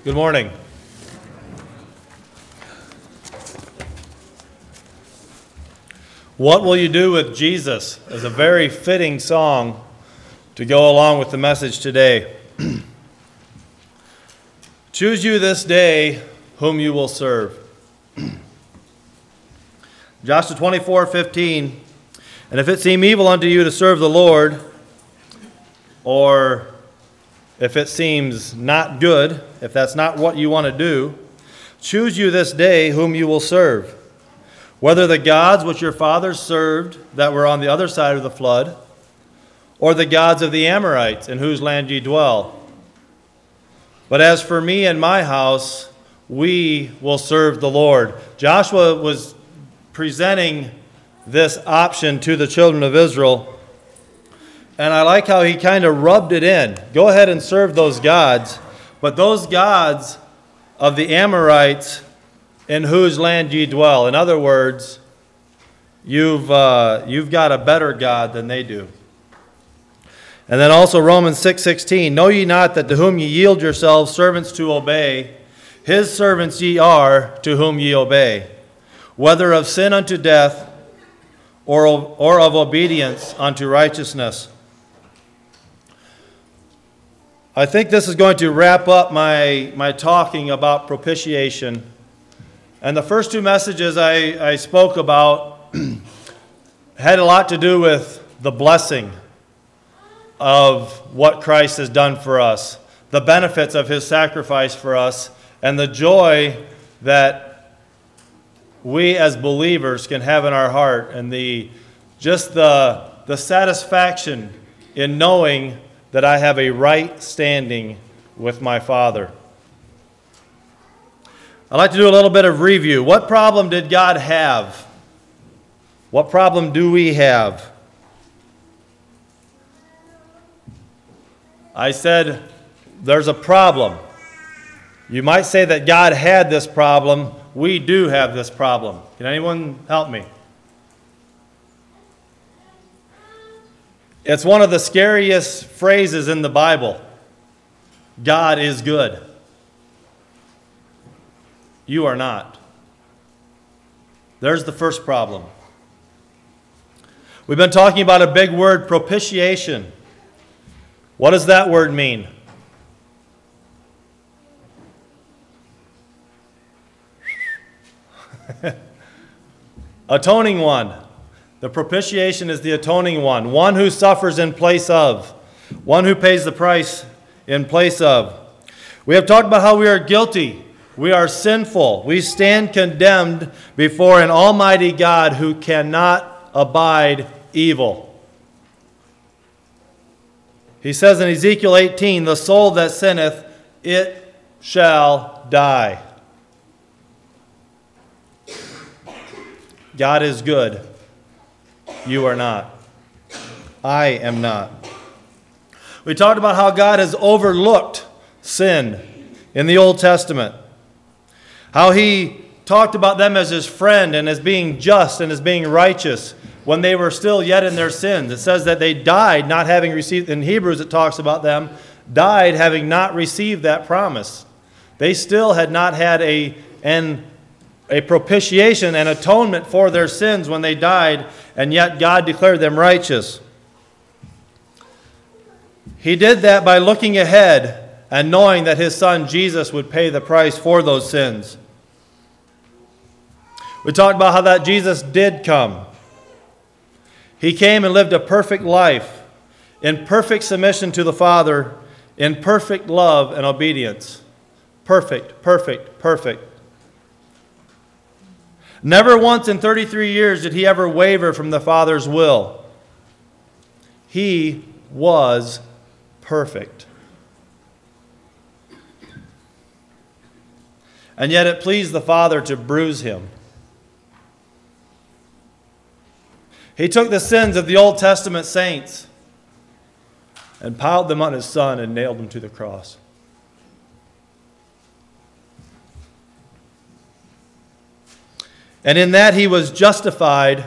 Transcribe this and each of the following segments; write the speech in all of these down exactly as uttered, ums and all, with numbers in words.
Good morning. What Will You Do with Jesus is a very fitting song to go along with the message today. Choose you this day whom you will serve. Joshua twenty-four fifteen, and if it seem evil unto you to serve the Lord, or if it seems not good, if that's not what you want to do, choose you this day whom you will serve, whether the gods which your fathers served that were on the other side of the flood, or the gods of the Amorites in whose land ye dwell. But as for me and my house, we will serve the Lord. Joshua was presenting this option to the children of Israel, and I like how he kind of rubbed it in. Go ahead and serve those gods, but those gods of the Amorites in whose land ye dwell. In other words, you've uh, you've got a better God than they do. And then also Romans six sixteen, know ye not that to whom ye yield yourselves servants to obey, his servants ye are to whom ye obey, whether of sin unto death, or of, or of obedience unto righteousness. I think this is going to wrap up my, my talking about propitiation. And the first two messages I, I spoke about had a lot to do with the blessing of what Christ has done for us, the benefits of his sacrifice for us, and the joy that we as believers can have in our heart, and the just the, the satisfaction in knowing that I have a right standing with my Father. I'd like to do a little bit of review. What problem did God have? What problem do we have? I said there's a problem. You might say that God had this problem. We do have this problem. Can anyone help me? It's one of the scariest phrases in the Bible. God is good. You are not. There's the first problem. We've been talking about a big word, propitiation. What does that word mean? Atoning one. The propitiation is the atoning one. One who suffers in place of. One who pays the price in place of. We have talked about how we are guilty. We are sinful. We stand condemned before an almighty God who cannot abide evil. He says in Ezekiel eighteen, the soul that sinneth, it shall die. God is good. You are not. I am not. We talked about how God has overlooked sin in the Old Testament. How he talked about them as his friend and as being just and as being righteous when they were still yet in their sins. It says that they died not having received, in Hebrews it talks about them, died having not received that promise. They still had not had a, an, a propitiation and atonement for their sins when they died, and yet God declared them righteous. He did that by looking ahead and knowing that his son Jesus would pay the price for those sins. We talked about how that Jesus did come. He came and lived a perfect life in perfect submission to the Father, in perfect love and obedience. Perfect, perfect, perfect. Never once in thirty-three years did he ever waver from the Father's will. He was perfect. And yet it pleased the Father to bruise him. He took the sins of the Old Testament saints and piled them on his Son and nailed them to the cross. And in that he was justified.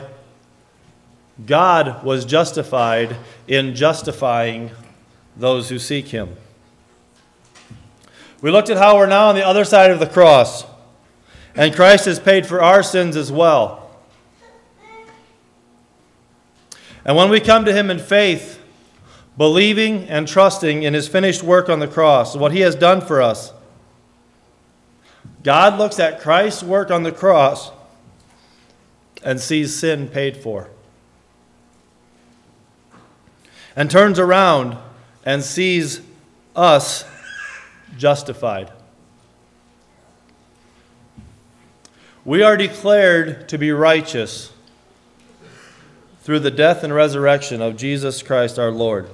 God was justified in justifying those who seek him. We looked at how we're now on the other side of the cross, and Christ has paid for our sins as well. And when we come to him in faith, believing and trusting in his finished work on the cross, what he has done for us, God looks at Christ's work on the cross and sees sin paid for, and turns around and sees us justified. We are declared to be righteous through the death and resurrection of Jesus Christ our Lord.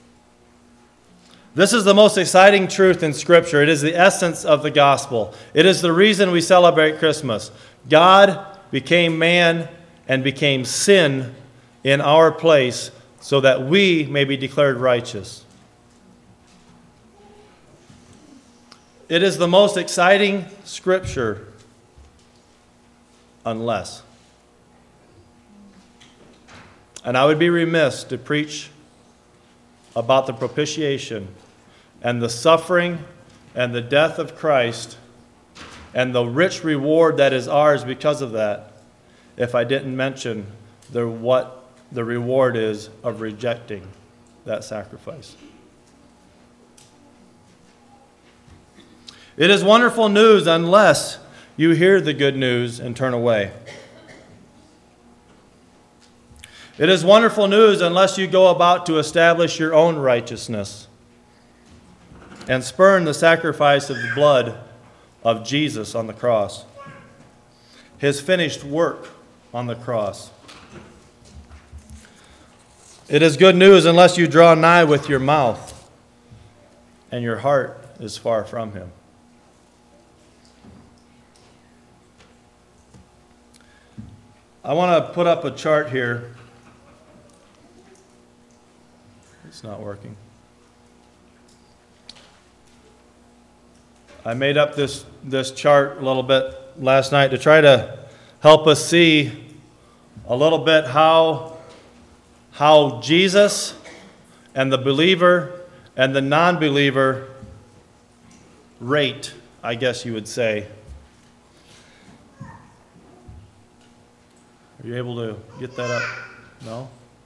This is the most exciting truth in Scripture. It is the essence of the gospel. It is the reason we celebrate Christmas. God became man and became sin in our place so that we may be declared righteous. It is the most exciting Scripture unless. And I would be remiss to preach about the propitiation and the suffering and the death of Christ and the rich reward that is ours because of that if I didn't mention the, what the reward is of rejecting that sacrifice. It is wonderful news unless you hear the good news and turn away. It is wonderful news unless you go about to establish your own righteousness and spurn the sacrifice of the blood of Jesus on the cross, his finished work on the cross. It is good news unless you draw nigh with your mouth and your heart is far from him. I want to put up a chart here. It's not working. I made up this, this chart a little bit last night to try to help us see a little bit how, how Jesus and the believer and the non-believer rate, I guess you would say. Are you able to get that up? No?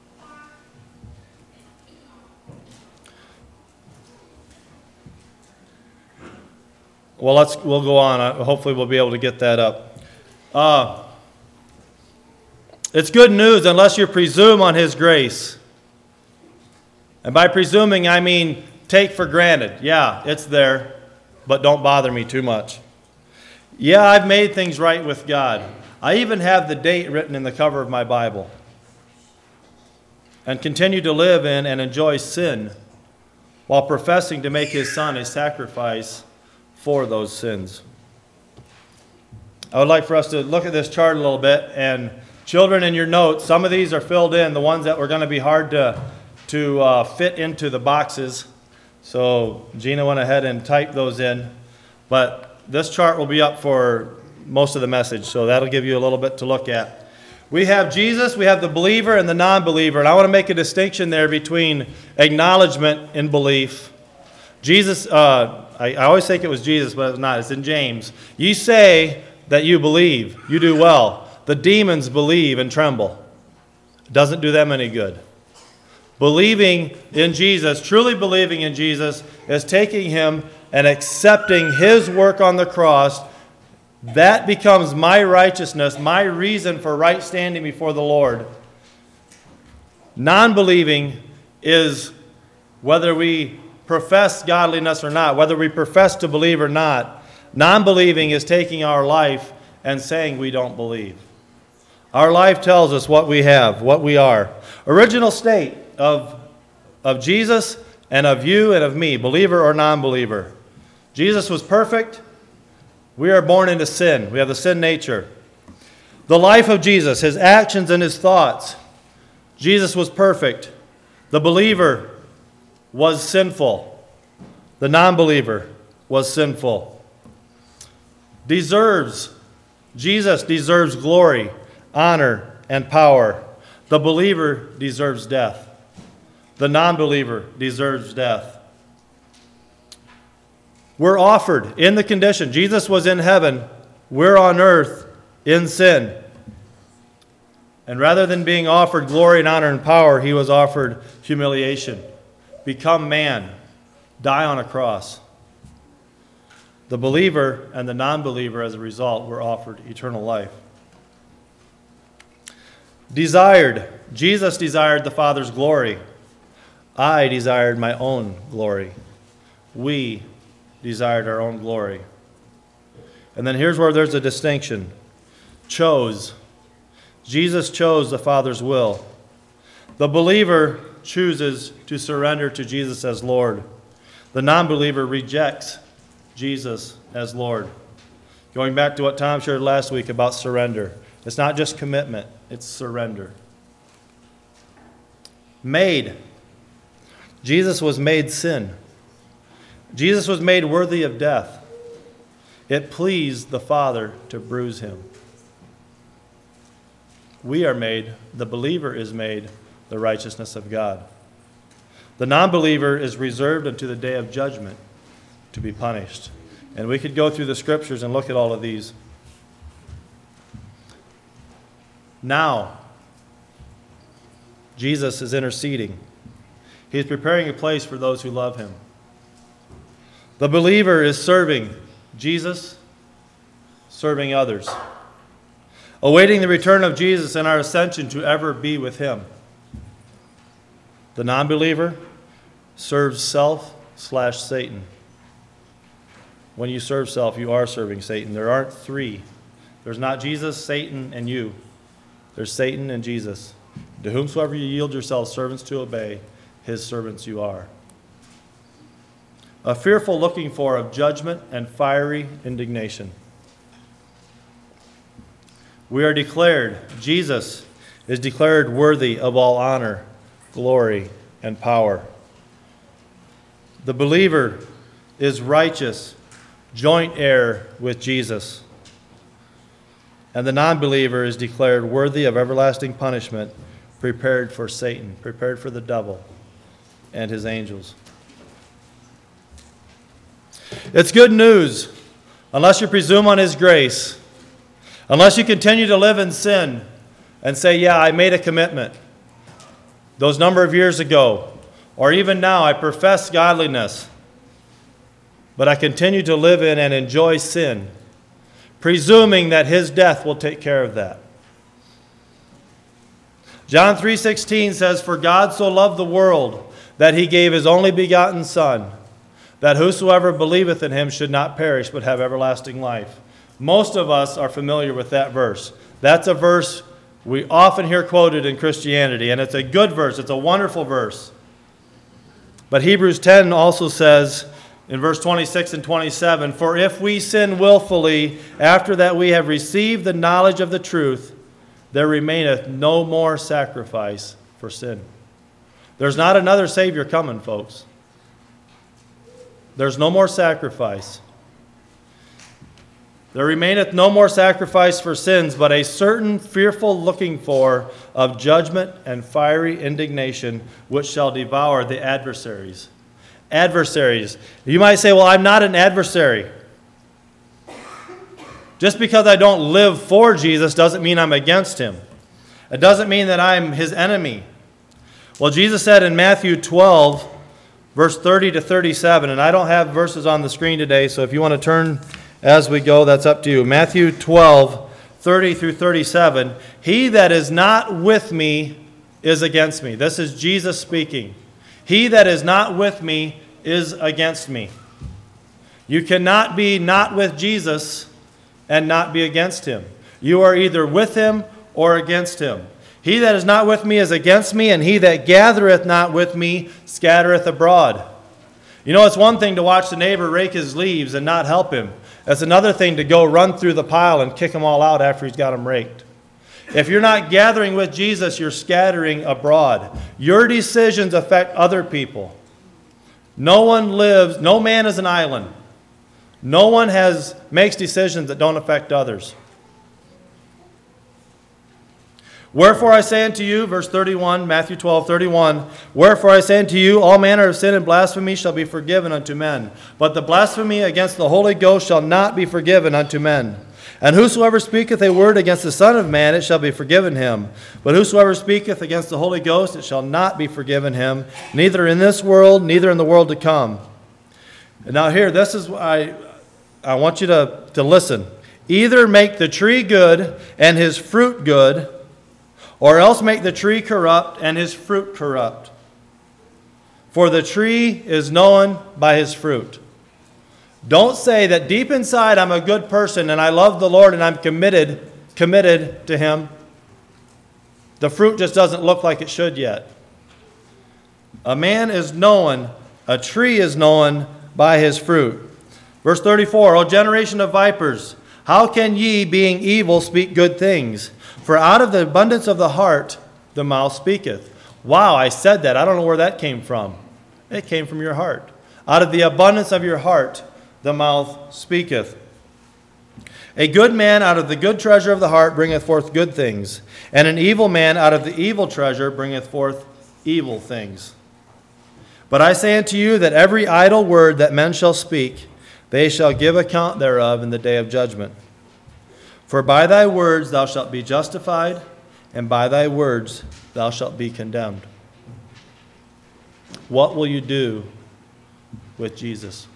Well, let's we'll go on. Uh, Hopefully, we'll be able to get that up. Uh, it's good news unless you presume on his grace. And by presuming, I mean take for granted. Yeah, it's there, but don't bother me too much. Yeah, I've made things right with God. I even have the date written in the cover of my Bible. And continue to live in and enjoy sin while professing to make his son a sacrifice for those sins. I would like for us to look at this chart a little bit, and children, in your notes, some of these are filled in, the ones that were going to be hard to, to uh, fit into the boxes. So Gina went ahead and typed those in. But this chart will be up for most of the message, so that'll give you a little bit to look at. We have Jesus, we have the believer and the non-believer, and I want to make a distinction there between acknowledgement and belief. Jesus, uh, I, I always think it was Jesus, but it's not. It's in James. You say that you believe. You do well. The demons believe and tremble. It doesn't do them any good. Believing in Jesus, truly believing in Jesus, is taking him and accepting his work on the cross. That becomes my righteousness, my reason for right standing before the Lord. Non-believing is whether we profess godliness or not, whether we profess to believe or not. Non-believing is taking our life and saying we don't believe. Our life tells us what we have, what we are. Original state of, of Jesus and of you and of me, believer or non-believer. Jesus was perfect. We are born into sin. We have the sin nature. The life of Jesus, his actions and his thoughts. Jesus was perfect. The believer was sinful. The non-believer was sinful. Deserves, Jesus deserves glory, honor, and power. The believer deserves death. The non-believer deserves death. We're offered in the condition. Jesus was in heaven. We're on earth in sin. And rather than being offered glory and honor and power, he was offered humiliation. Become man. Die on a cross. The believer and the non-believer, as a result, were offered eternal life. Desired. Jesus desired the Father's glory. I desired my own glory. We desired our own glory. And then here's where there's a distinction. Chose. Jesus chose the Father's will. The believer chooses to surrender to Jesus as Lord. The non-believer rejects Jesus as Lord. Going back to what Tom shared last week about surrender. It's not just commitment, it's surrender. Made. Jesus was made sin. Jesus was made worthy of death. It pleased the Father to bruise him. We are made, the believer is made, the righteousness of God. The non-believer is reserved unto the day of judgment to be punished. And we could go through the scriptures and look at all of these. Now, Jesus is interceding. He is preparing a place for those who love him. The believer is serving Jesus, serving others, awaiting the return of Jesus and our ascension to ever be with him. The non-believer serves self slash Satan. When you serve self, you are serving Satan. There aren't three. There's not Jesus, Satan, and you. There's Satan and Jesus. To whomsoever you yield yourselves servants to obey, his servants you are. A fearful looking for of judgment and fiery indignation. We are declared, Jesus is declared worthy of all honor, glory, and power. The believer is righteous, joint heir with Jesus. And the non-believer is declared worthy of everlasting punishment, prepared for Satan, prepared for the devil and his angels. It's good news, unless you presume on his grace, unless you continue to live in sin and say, yeah, I made a commitment those number of years ago, or even now I profess godliness, but I continue to live in and enjoy sin, presuming that his death will take care of that. John three sixteen says, for God so loved the world that he gave his only begotten Son, that whosoever believeth in him should not perish but have everlasting life. Most of us are familiar with that verse. That's a verse we often hear quoted in Christianity, and it's a good verse. It's a wonderful verse. But Hebrews ten also says in verse twenty-six and twenty-seven, for if we sin willfully after that we have received the knowledge of the truth, there remaineth no more sacrifice for sin. There's not another Savior coming, folks. There's no more sacrifice. There remaineth no more sacrifice for sins, but a certain fearful looking for of judgment and fiery indignation, which shall devour the adversaries. Adversaries. You might say, well, I'm not an adversary. Just because I don't live for Jesus doesn't mean I'm against him. It doesn't mean that I'm his enemy. Well, Jesus said in Matthew twelve, verse thirty to thirty-seven, and I don't have verses on the screen today, so if you want to turn as we go, that's up to you. Matthew twelve, thirty through thirty-seven. He that is not with me is against me. This is Jesus speaking. He that is not with me is against me. You cannot be not with Jesus and not be against him. You are either with him or against him. He that is not with me is against me, and he that gathereth not with me scattereth abroad. You know, it's one thing to watch the neighbor rake his leaves and not help him. It's another thing to go run through the pile and kick them all out after he's got them raked. If you're not gathering with Jesus, you're scattering abroad. Your decisions affect other people. No one lives, no man is an island. No one has makes decisions that don't affect others. Wherefore I say unto you, verse thirty-one, Matthew twelve, thirty-one, wherefore I say unto you, all manner of sin and blasphemy shall be forgiven unto men, but the blasphemy against the Holy Ghost shall not be forgiven unto men. And whosoever speaketh a word against the Son of Man, it shall be forgiven him. But whosoever speaketh against the Holy Ghost, it shall not be forgiven him, neither in this world, neither in the world to come. And now here, this is what I, I want you to, to listen. Either make the tree good and his fruit good, or else make the tree corrupt and his fruit corrupt. For the tree is known by his fruit. Don't say that deep inside I'm a good person and I love the Lord and I'm committed, committed to him. The fruit just doesn't look like it should yet. A man is known, a tree is known by his fruit. Verse thirty-four, O generation of vipers, how can ye, being evil, speak good things? For out of the abundance of the heart, the mouth speaketh. Wow, I said that. I don't know where that came from. It came from your heart. Out of the abundance of your heart, the mouth speaketh. A good man out of the good treasure of the heart bringeth forth good things, and an evil man out of the evil treasure bringeth forth evil things. But I say unto you that every idle word that men shall speak, they shall give account thereof in the day of judgment. For by thy words thou shalt be justified, and by thy words thou shalt be condemned. What will you do with Jesus?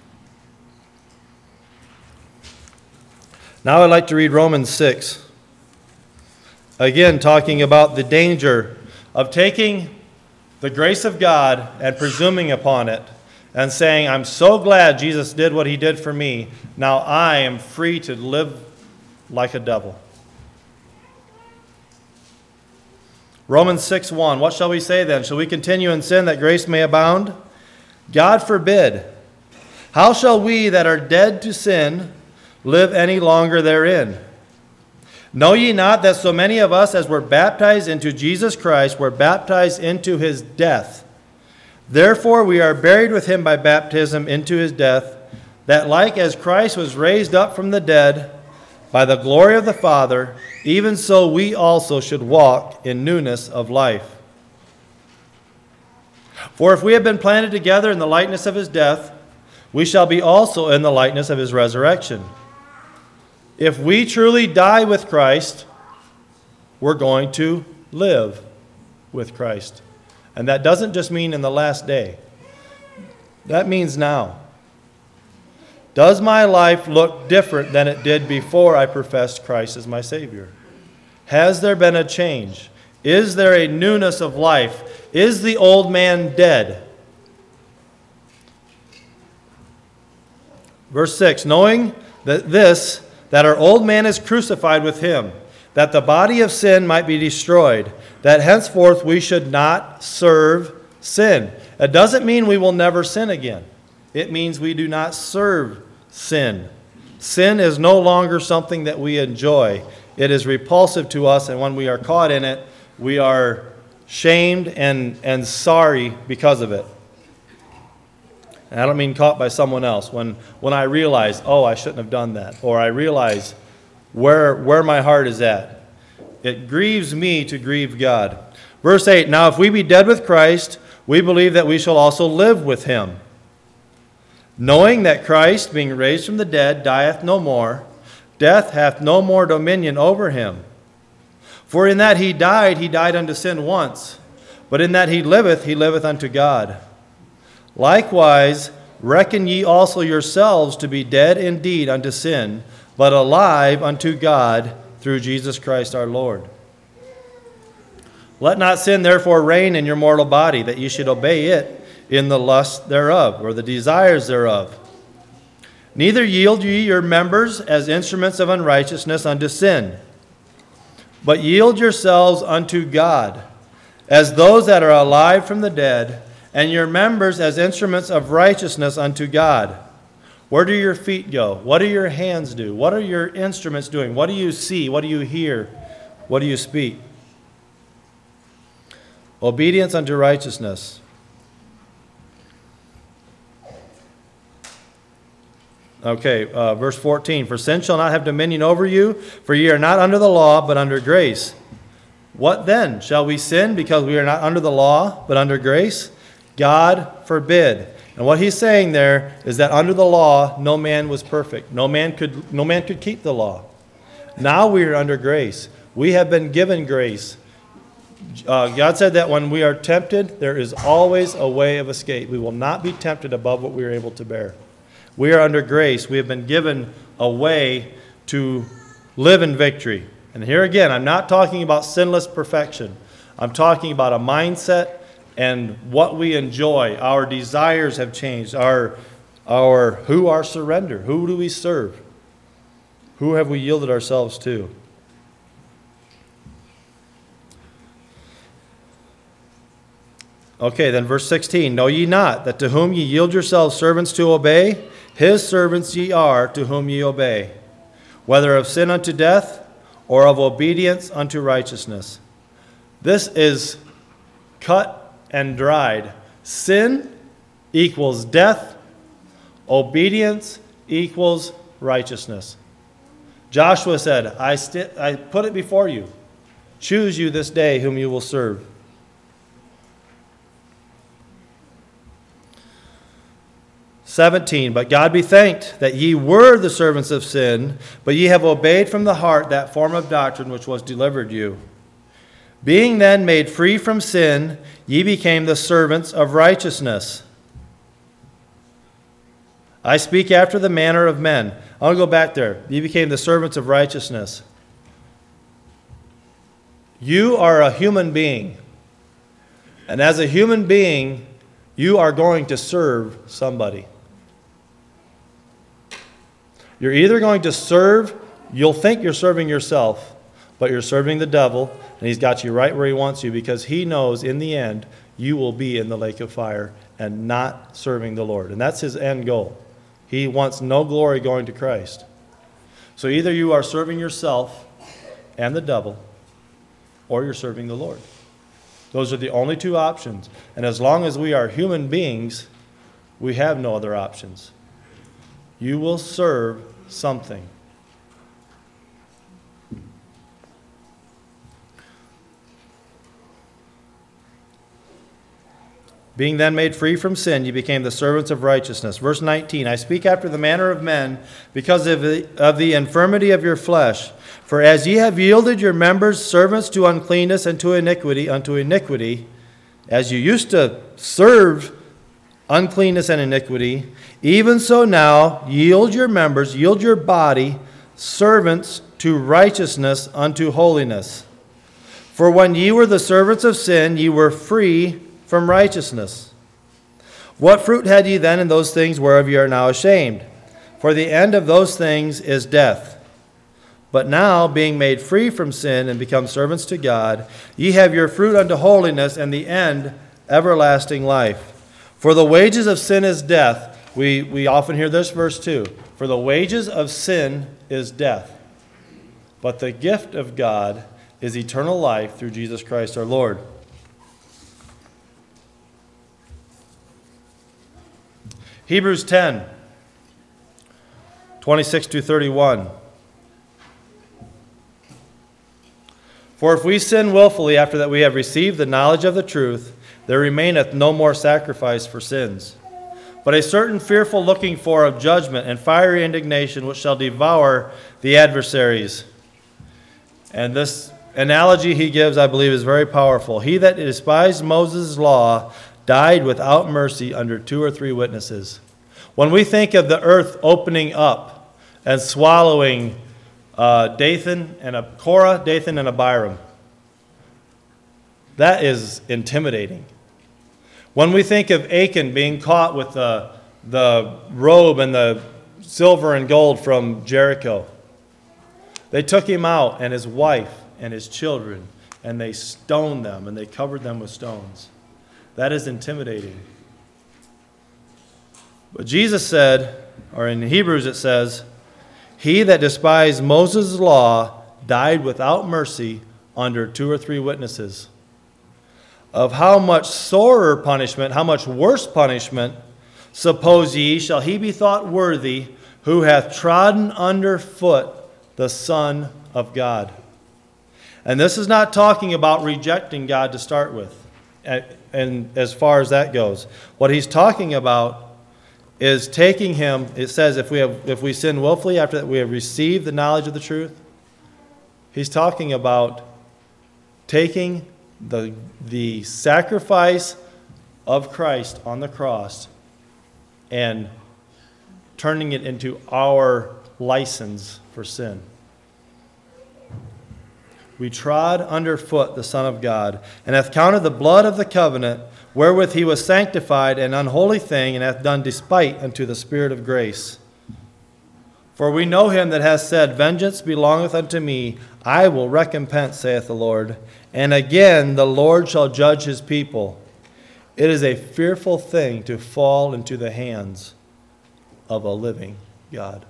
Now I'd like to read Romans six. Again, talking about the danger of taking the grace of God and presuming upon it and saying, I'm so glad Jesus did what he did for me. Now I am free to live like a devil. Romans six one, what shall we say then? Shall we continue in sin that grace may abound? God forbid. How shall we that are dead to sin live any longer therein? Know ye not that so many of us as were baptized into Jesus Christ were baptized into his death? Therefore we are buried with him by baptism into his death, that like as Christ was raised up from the dead by the glory of the Father, even so we also should walk in newness of life. For if we have been planted together in the likeness of his death, we shall be also in the likeness of his resurrection. If we truly die with Christ, we're going to live with Christ. And that doesn't just mean in the last day. That means now. Does my life look different than it did before I professed Christ as my Savior? Has there been a change? Is there a newness of life? Is the old man dead? Verse six, knowing that this, that our old man is crucified with him, that the body of sin might be destroyed, that henceforth we should not serve sin. It doesn't mean we will never sin again. It means we do not serve sin. Sin is no longer something that we enjoy. It is repulsive to us, and when we are caught in it, we are shamed and, and sorry because of it. And I don't mean caught by someone else. When, when I realize, oh, I shouldn't have done that, or I realize where, where my heart is at, it grieves me to grieve God. Verse eight, now if we be dead with Christ, we believe that we shall also live with him. Knowing that Christ, being raised from the dead, dieth no more, death hath no more dominion over him. For in that he died, he died unto sin once, but in that he liveth, he liveth unto God. Likewise, reckon ye also yourselves to be dead indeed unto sin, but alive unto God through Jesus Christ our Lord. Let not sin therefore reign in your mortal body, that ye should obey it in the lust thereof, or the desires thereof. Neither yield ye your members as instruments of unrighteousness unto sin, but yield yourselves unto God, as those that are alive from the dead, and your members as instruments of righteousness unto God. Where do your feet go? What do your hands do? What are your instruments doing? What do you see? What do you hear? What do you speak? Obedience unto righteousness. Okay, uh, verse fourteen. For sin shall not have dominion over you, for ye are not under the law, but under grace. What then? Shall we sin because we are not under the law, but under grace? God forbid. And what he's saying there is that under the law, no man was perfect. No man could, no man could keep the law. Now we are under grace. We have been given grace. Uh, God said that when we are tempted, there is always a way of escape. We will not be tempted above what we are able to bear. We are under grace. We have been given a way to live in victory. And here again, I'm not talking about sinless perfection. I'm talking about a mindset and what we enjoy. Our desires have changed. Our, our, who our surrender? Who do we serve? Who have we yielded ourselves to? Okay, then verse sixteen. Know ye not that to whom ye yield yourselves servants to obey, his servants ye are to whom ye obey, whether of sin unto death or of obedience unto righteousness. This is cut and dried. Sin equals death. Obedience equals righteousness. Joshua said, I, st- I put it before you. Choose you this day whom you will serve. seventeen, but God be thanked that ye were the servants of sin, but ye have obeyed from the heart that form of doctrine which was delivered you. Being then made free from sin, ye became the servants of righteousness. I speak after the manner of men. I'll go back there. Ye became the servants of righteousness. You are a human being. And as a human being, you are going to serve somebody. You're either going to serve, you'll think you're serving yourself, but you're serving the devil, and he's got you right where he wants you because he knows in the end you will be in the lake of fire and not serving the Lord. And that's his end goal. He wants no glory going to Christ. So either you are serving yourself and the devil, or you're serving the Lord. Those are the only two options. And as long as we are human beings, we have no other options. You will serve something. Being then made free from sin, you became the servants of righteousness. Verse nineteen, I speak after the manner of men because of the, of the infirmity of your flesh. For as ye have yielded your members servants to uncleanness and to iniquity, unto iniquity, as you used to serve uncleanness and iniquity, even so now yield your members, yield your body, servants to righteousness unto holiness. For when ye were the servants of sin, ye were free from righteousness. What fruit had ye then in those things whereof ye are now ashamed? For the end of those things is death. But now, being made free from sin and become servants to God, ye have your fruit unto holiness, and the end everlasting life. For the wages of sin is death. We, we often hear this verse too. For the wages of sin is death. But the gift of God is eternal life through Jesus Christ our Lord. Hebrews ten, twenty-six to thirty-one. For if we sin willfully after that we have received the knowledge of the truth, there remaineth no more sacrifice for sins, but a certain fearful looking for of judgment and fiery indignation which shall devour the adversaries. And this analogy he gives, I believe, is very powerful. He that despised Moses' law died without mercy under two or three witnesses. When we think of the earth opening up and swallowing uh, Dathan and a Korah, Dathan and Abiram, that is intimidating. When we think of Achan being caught with the, the robe and the silver and gold from Jericho, they took him out and his wife and his children, and they stoned them and they covered them with stones. That is intimidating. But Jesus said, or in Hebrews it says, he that despised Moses' law died without mercy under two or three witnesses. Of how much sorer punishment, how much worse punishment, suppose ye, shall he be thought worthy who hath trodden under foot the Son of God, And this is not talking about rejecting God to start with, and, and as far as that goes. What he's talking about is taking him, it says if we have if we sin willfully after that we have received the knowledge of the truth, he's talking about taking the, the sacrifice of Christ on the cross and turning it into our license for sin. We trod underfoot the Son of God, and hath counted the blood of the covenant, wherewith he was sanctified, an unholy thing, and hath done despite unto the Spirit of grace. For we know him that hath said, Vengeance belongeth unto me, I will recompense, saith the Lord. And again, the Lord shall judge his people. It is a fearful thing to fall into the hands of a living God.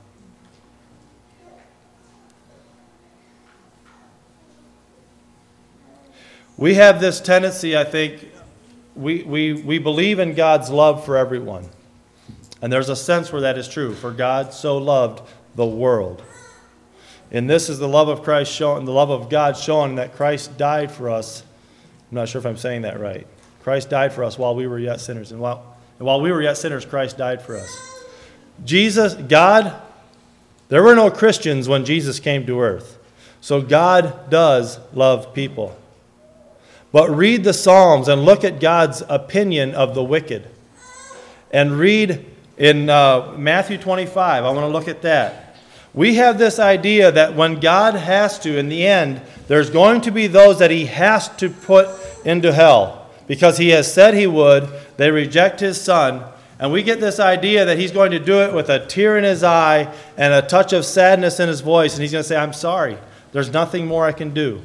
We have this tendency, I think, we, we, we believe in God's love for everyone. And there's a sense where that is true. For God so loved the world. And this is the love of Christ shown, the love of God shown that Christ died for us. I'm not sure if I'm saying that right. Christ died for us while we were yet sinners. And while, and while we were yet sinners, Christ died for us. Jesus, God, there were no Christians when Jesus came to earth. So God does love people. But read the Psalms and look at God's opinion of the wicked. And read in uh, Matthew twenty-five. I want to look at that. We have this idea that when God has to, in the end, there's going to be those that he has to put into hell. Because he has said he would. They reject his son. And we get this idea that he's going to do it with a tear in his eye and a touch of sadness in his voice. And he's going to say, I'm sorry. There's nothing more I can do.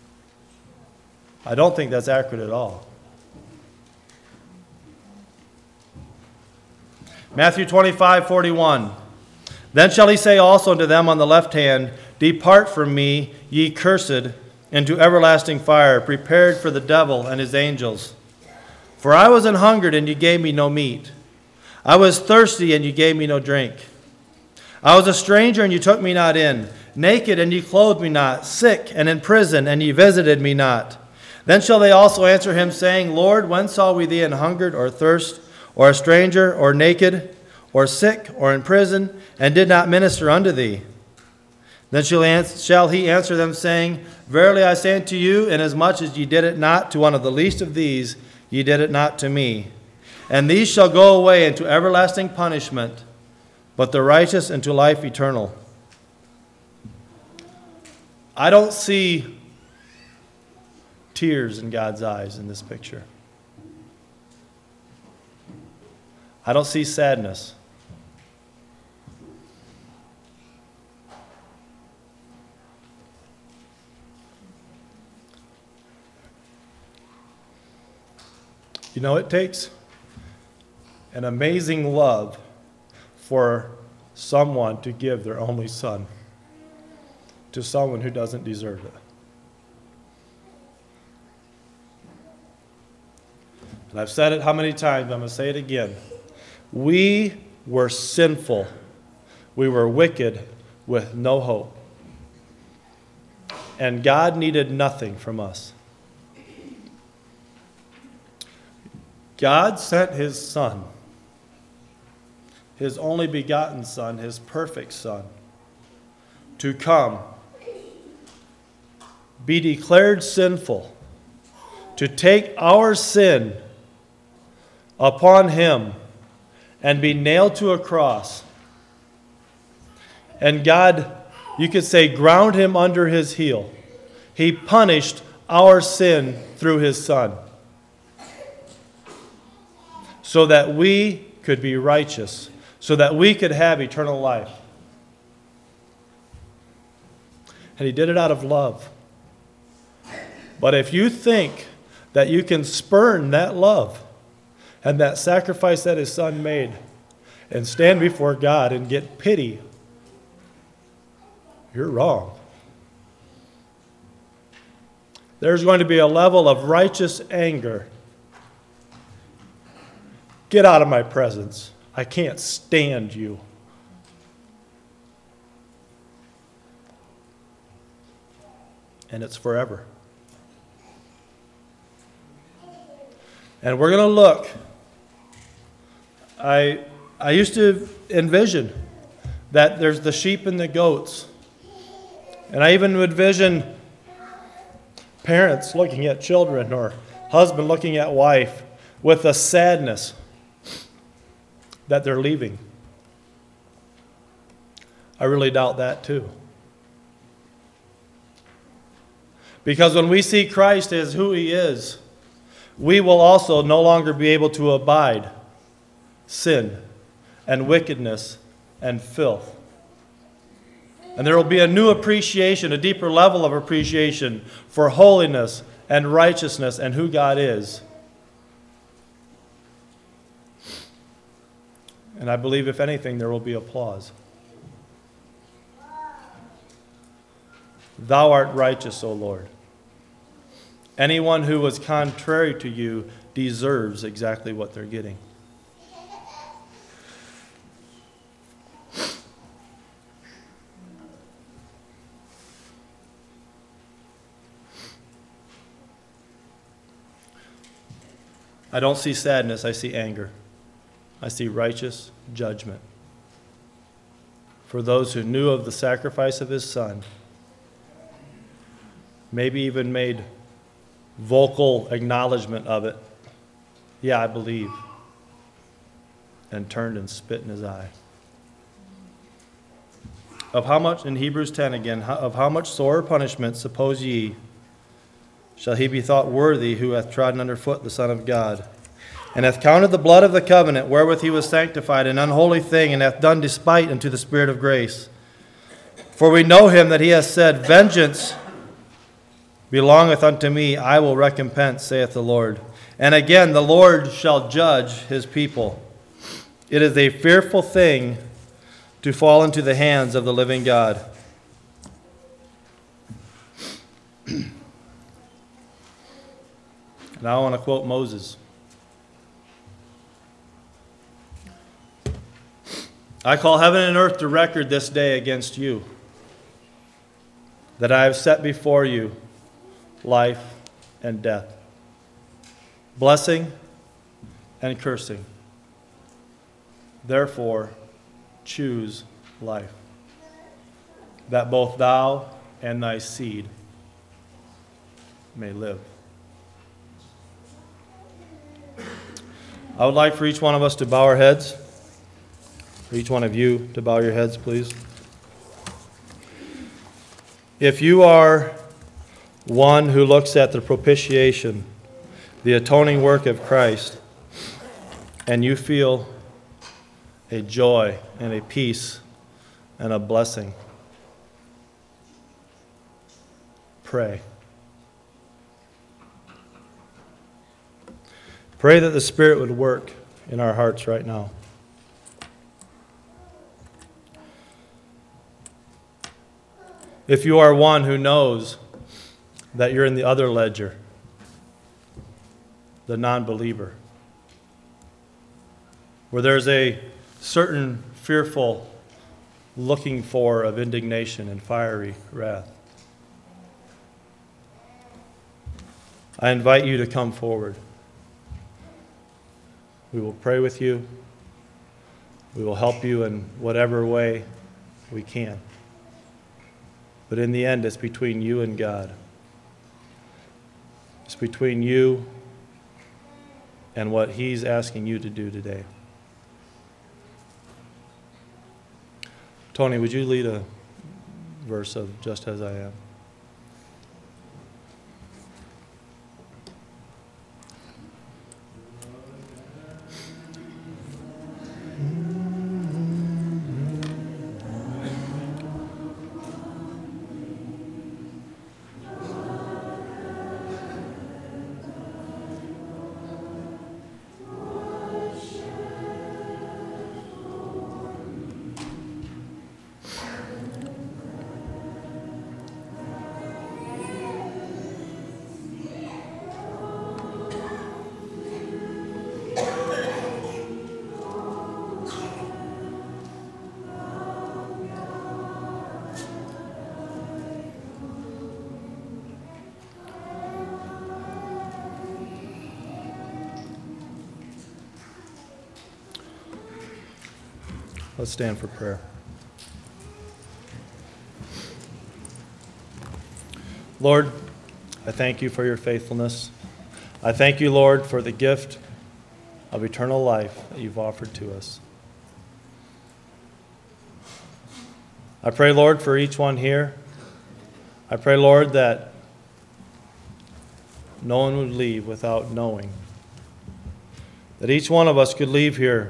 I don't think that's accurate at all. Matthew twenty-five, forty-one. Then shall he say also unto them on the left hand, Depart from me, ye cursed, into everlasting fire, prepared for the devil and his angels. For I was an hungered, and ye gave me no meat. I was thirsty, and ye gave me no drink. I was a stranger, and ye took me not in. Naked, and ye clothed me not. Sick, and in prison, and ye visited me not. Then shall they also answer him, saying, Lord, when saw we thee an hungered, or thirst, or a stranger, or naked, or sick, or in prison, and did not minister unto thee? Then shall he answer them, saying, Verily I say unto you, inasmuch as ye did it not to one of the least of these, ye did it not to me. And these shall go away into everlasting punishment, but the righteous into life eternal. I don't see tears in God's eyes in this picture. I don't see sadness. You know, it takes an amazing love for someone to give their only son to someone who doesn't deserve it. And I've said it how many times, but I'm going to say it again. We were sinful. We were wicked with no hope. And God needed nothing from us. God sent his son, his only begotten son, his perfect son, to come, be declared sinful, to take our sin upon him and be nailed to a cross. And God, you could say, ground him under his heel. He punished our sin through his son, so that we could be righteous, so that we could have eternal life. And he did it out of love. But if you think that you can spurn that love and that sacrifice that his son made and stand before God and get pity, you're wrong. There's going to be a level of righteous anger. Get out of my presence. I can't stand you. and it's forever. And we're going to look. I, I used to envision that there's the sheep and the goats. And I even would envision parents looking at children or husband looking at wife with a sadness that they're leaving. I really doubt that too. Because when we see Christ as who he is, we will also no longer be able to abide sin and wickedness and filth. And there will be a new appreciation, a deeper level of appreciation for holiness and righteousness and who God is. And I believe, if anything, there will be applause. Thou art righteous, O Lord. Anyone who was contrary to you deserves exactly what they're getting. I don't see sadness, I see anger. I see righteous judgment. For those who knew of the sacrifice of his Son, maybe even made vocal acknowledgement of it. Yeah, I believe. And turned and spit in his eye. Of how much, in Hebrews ten again, of how much sore punishment, suppose ye, shall he be thought worthy who hath trodden under foot the Son of God, and hath counted the blood of the covenant wherewith he was sanctified an unholy thing, and hath done despite unto the Spirit of grace? For we know him that he hath said, Vengeance belongeth unto me, I will recompense, saith the Lord. And again, the Lord shall judge his people. It is a fearful thing to fall into the hands of the living God. Now I want to quote Moses. I call heaven and earth to record this day against you, that I have set before you life and death, blessing and cursing. Therefore, choose life, that both thou and thy seed may live. I would like for each one of us to bow our heads. For each one of you to bow your heads, please. If you are one who looks at the propitiation, the atoning work of Christ, and you feel a joy and a peace and a blessing, pray. Pray that the Spirit would work in our hearts right now. If you are one who knows that you're in the other ledger, the non-believer, where there's a certain fearful looking for of indignation and fiery wrath, I invite you to come forward. We will pray with you. We will help you in whatever way we can. But in the end, it's between you and God. It's between you and what He's asking you to do today. Tony, would you lead a verse of Just As I Am? Let's stand for prayer. Lord, I thank you for your faithfulness. I thank you, Lord, for the gift of eternal life that you've offered to us. I pray, Lord, for each one here. I pray, Lord, that no one would leave without knowing. That each one of us could leave here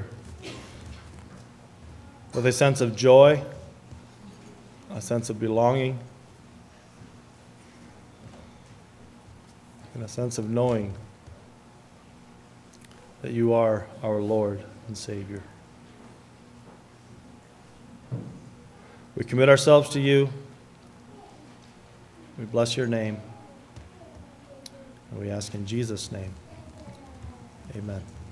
with a sense of joy, a sense of belonging, and a sense of knowing that you are our Lord and Savior. We commit ourselves to you. We bless your name. And we ask in Jesus' name. Amen.